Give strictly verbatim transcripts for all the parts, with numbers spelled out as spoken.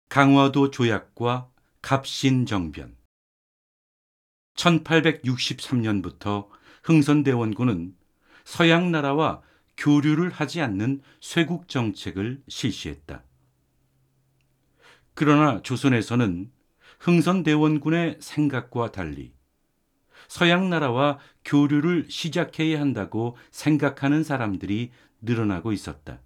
강화도 조약과 갑신정변. 천팔백육십삼 년부터 흥선대원군은 서양 나라와 교류를 하지 않는 쇄국 정책을 실시했다. 그러나 조선에서는 흥선대원군의 생각과 달리 서양 나라와 교류를 시작해야 한다고 생각하는 사람들이 늘어나고 있었다.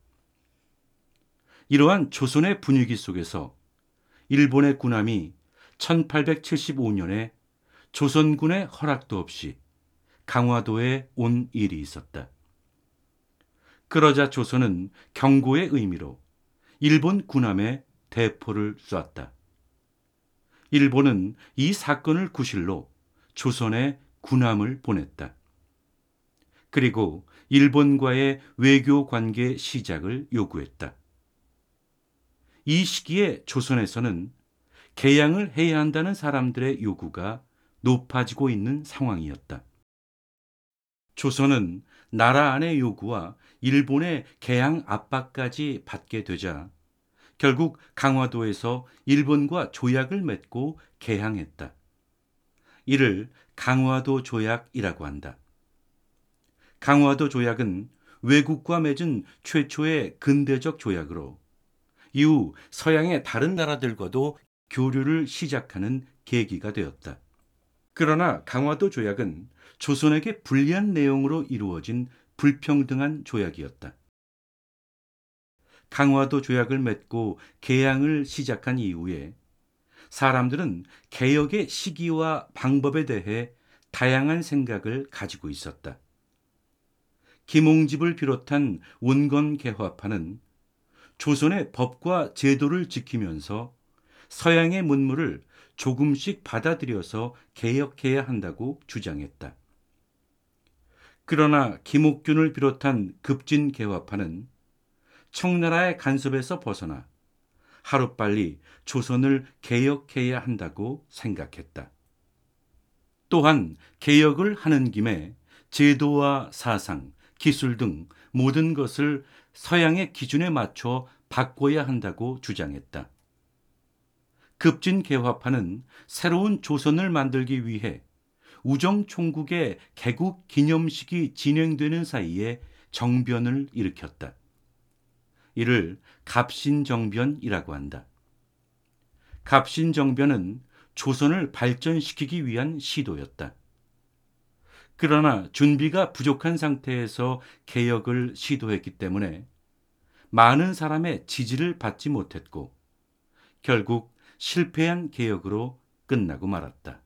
이러한 조선의 분위기 속에서 일본의 군함이 천팔백칠십오 년에 조선군의 허락도 없이 강화도에 온 일이 있었다. 그러자 조선은 경고의 의미로 일본 군함에 대포를 쏘았다. 일본은 이 사건을 구실로 조선에 군함을 보냈다. 그리고 일본과의 외교 관계 시작을 요구했다. 이 시기에 조선에서는 개양을 해야 한다는 사람들의 요구가 높아지고 있는 상황이었다. 조선은 나라 안의 요구와 일본의 개양 압박까지 받게 되자 결국 강화도에서 일본과 조약을 맺고 개항했다. 이를 강화도 조약이라고 한다. 강화도 조약은 외국과 맺은 최초의 근대적 조약으로 이후 서양의 다른 나라들과도 교류를 시작하는 계기가 되었다. 그러나 강화도 조약은 조선에게 불리한 내용으로 이루어진 불평등한 조약이었다. 강화도 조약을 맺고 개항을 시작한 이후에 사람들은 개혁의 시기와 방법에 대해 다양한 생각을 가지고 있었다. 김홍집을 비롯한 온건개화파는 조선의 법과 제도를 지키면서 서양의 문물을 조금씩 받아들여서 개혁해야 한다고 주장했다. 그러나 김옥균을 비롯한 급진개화파는 청나라의 간섭에서 벗어나 하루빨리 조선을 개혁해야 한다고 생각했다. 또한 개혁을 하는 김에 제도와 사상, 기술 등 모든 것을 서양의 기준에 맞춰 바꿔야 한다고 주장했다. 급진개화파는 새로운 조선을 만들기 위해 우정총국의 개국 기념식이 진행되는 사이에 정변을 일으켰다. 이를 갑신정변이라고 한다. 갑신정변은 조선을 발전시키기 위한 시도였다. 그러나 준비가 부족한 상태에서 개혁을 시도했기 때문에 많은 사람의 지지를 받지 못했고 결국 실패한 개혁으로 끝나고 말았다.